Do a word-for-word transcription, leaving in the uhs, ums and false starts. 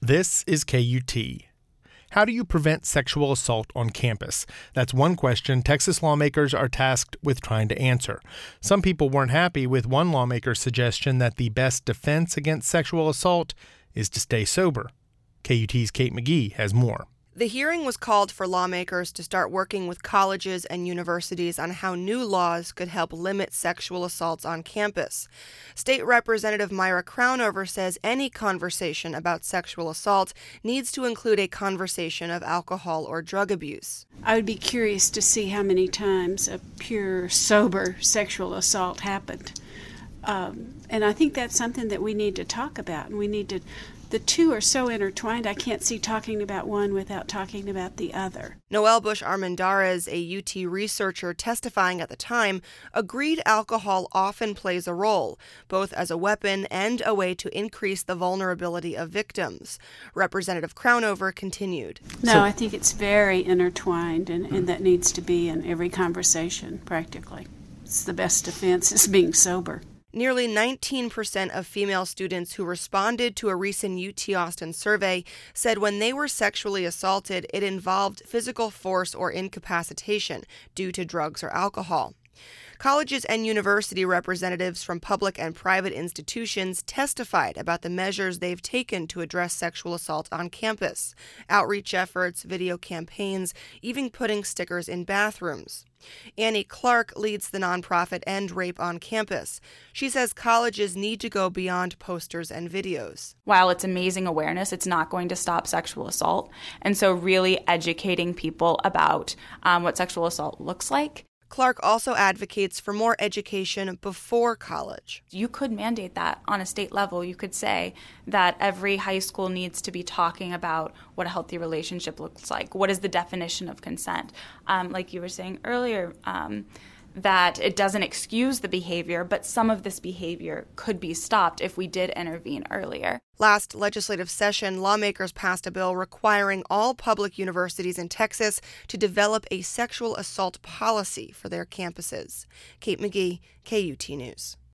This is K U T. How do you prevent sexual assault on campus? That's one question Texas lawmakers are tasked with trying to answer. Some people weren't happy with one lawmaker's suggestion that the best defense against sexual assault is to stay sober. K U T's Kate McGee has more. The hearing was called for lawmakers to start working with colleges and universities on how new laws could help limit sexual assaults on campus. State Representative Myra Crownover says any conversation about sexual assault needs to include a conversation of alcohol or drug abuse. I would be curious to see how many times a pure, sober sexual assault happened. Um, and I think that's something that we need to talk about, and we need to The two are so intertwined, I can't see talking about one without talking about the other. Noelle Bush Armendariz, a U T researcher testifying at the time, agreed alcohol often plays a role, both as a weapon and a way to increase the vulnerability of victims. Representative Crownover continued. No, So- I think it's very intertwined, and, and that needs to be in every conversation, practically. It's the best defense is being sober. Nearly nineteen percent of female students who responded to a recent U T Austin survey said when they were sexually assaulted, it involved physical force or incapacitation due to drugs or alcohol. Colleges and university representatives from public and private institutions testified about the measures they've taken to address sexual assault on campus: outreach efforts, video campaigns, even putting stickers in bathrooms. Annie Clark leads the nonprofit End Rape on Campus. She says colleges need to go beyond posters and videos. While it's amazing awareness, it's not going to stop sexual assault. And so really educating people about um, what sexual assault looks like. Clark also advocates for more education before college. You could mandate that on a state level. You could say that every high school needs to be talking about what a healthy relationship looks like. What is the definition of consent? Um, like you were saying earlier, um, that it doesn't excuse the behavior, but some of this behavior could be stopped if we did intervene earlier. Last legislative session, lawmakers passed a bill requiring all public universities in Texas to develop a sexual assault policy for their campuses. Kate McGee, K U T News.